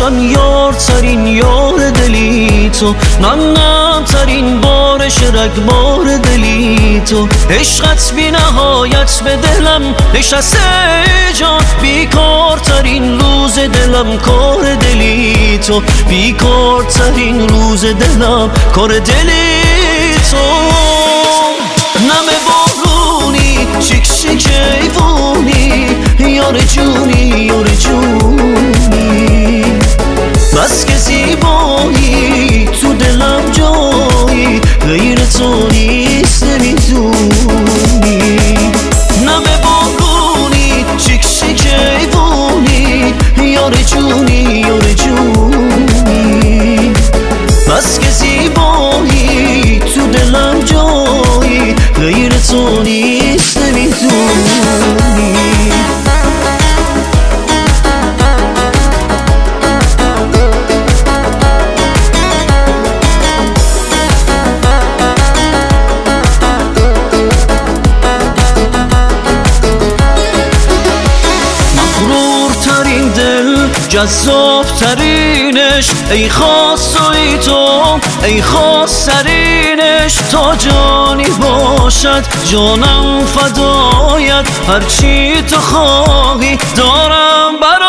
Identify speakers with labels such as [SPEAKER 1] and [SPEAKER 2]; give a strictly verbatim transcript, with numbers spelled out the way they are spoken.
[SPEAKER 1] باشم یارترین یار دلی تو، ننم ترین بارش رگبار دلی تو. عشقت بی نهایت به دلم نشسته جان، بیکارترین روز دلم کار دلی تو، بیکارترین روز دلم کار دلی تو. نم بارونی شک شک ایوونی، یار جونی یار جونی، بس که زیبایی تو دلم جایی، غیر تو نیست نمیدونی. نم بارونی شک شک ایوونی، یار جونی یار جونی، بس که زیبایی تو دلم جایی، غیر تو نیست نمیدونی. جذاب ترینش ای خاص و ای تو، ای خاص ترینش تا جانی باشد جانم فدایت، هرچی تو خواهی دارم برای